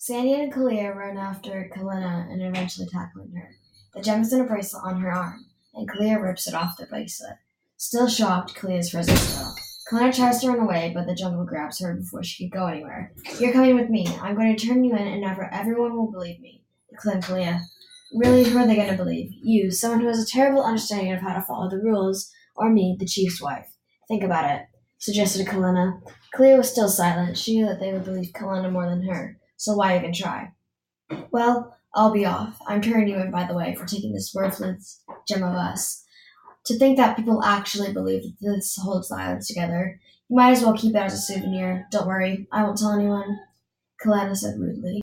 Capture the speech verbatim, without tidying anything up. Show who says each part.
Speaker 1: Sandy and Kalia run after Kalina and eventually tackling her. The gem is in a bracelet on her arm, and Kalia rips it off the bracelet. Still shocked, Kalia is frozen still. Kalina tries to run away, but the jungle grabs her before she can go anywhere. You're coming with me. I'm going to turn you in, and never everyone will believe me, declared Kalia. Really, who are they going to believe? You, someone who has a terrible understanding of how to follow the rules, or me, the chief's wife? Think about it, suggested Kalina. Kalia was still silent. She knew that they would believe Kalina more than her, so why even try? Well, I'll be off. I'm turning you in, by the way, for taking this worthless gem of us. To think that people actually believe that this holds the islands together. You might as well keep it as a souvenir. Don't worry, I won't tell anyone, Kalana said rudely.